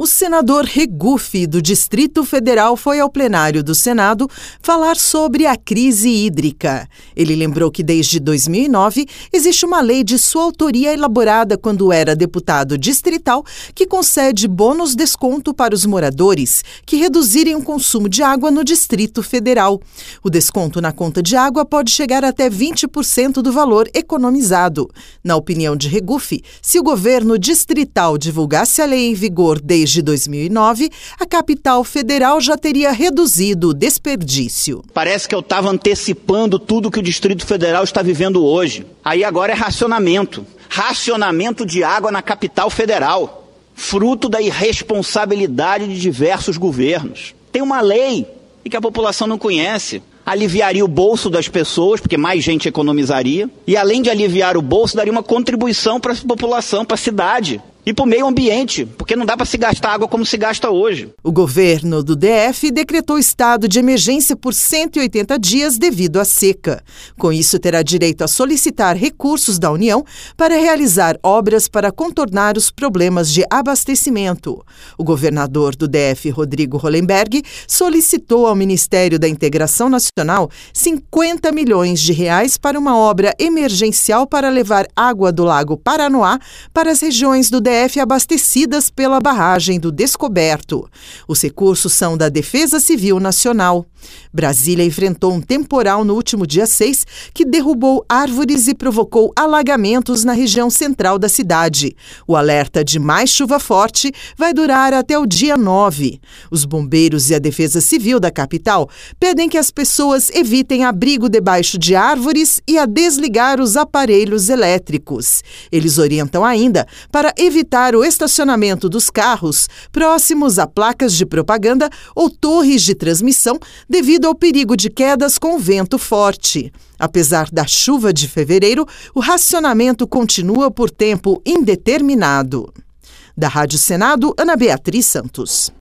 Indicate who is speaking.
Speaker 1: O senador Regufe, do Distrito Federal, foi ao plenário do Senado falar sobre a crise hídrica. Ele lembrou que desde 2009 existe uma lei de sua autoria elaborada quando era deputado distrital que concede bônus-desconto para os moradores que reduzirem o consumo de água no Distrito Federal. O desconto na conta de água pode chegar até 20% do valor economizado. Na opinião de Regufe, se o governo distrital divulgasse a lei em vigor desde 2009, a capital federal já teria reduzido o desperdício.
Speaker 2: Parece que eu estava antecipando tudo que o Distrito Federal está vivendo hoje. Aí agora é racionamento. Racionamento de água na capital federal. Fruto da irresponsabilidade de diversos governos. Tem uma lei e que a população não conhece. Aliviaria o bolso das pessoas, porque mais gente economizaria. E além de aliviar o bolso, daria uma contribuição para a população, para a cidade. E para o meio ambiente, porque não dá para se gastar água como se gasta hoje.
Speaker 1: O governo do DF decretou estado de emergência por 180 dias devido à seca. Com isso, terá direito a solicitar recursos da União para realizar obras para contornar os problemas de abastecimento. O governador do DF, Rodrigo Hollenberg, solicitou ao Ministério da Integração Nacional 50 milhões de reais para uma obra emergencial para levar água do Lago Paranoá para as regiões do DF abastecidas pela barragem do Descoberto. Os recursos são da Defesa Civil Nacional. Brasília enfrentou um temporal no último dia 6 que derrubou árvores e provocou alagamentos na região central da cidade. O alerta de mais chuva forte vai durar até o dia 9. Os bombeiros e a Defesa Civil da capital pedem que as pessoas evitem abrigo debaixo de árvores e a desligar os aparelhos elétricos. Eles orientam ainda para evitar o estacionamento dos carros próximos a placas de propaganda ou torres de transmissão devido ao perigo de quedas com vento forte. Apesar da chuva de fevereiro, o racionamento continua por tempo indeterminado. Da Rádio Senado, Ana Beatriz Santos.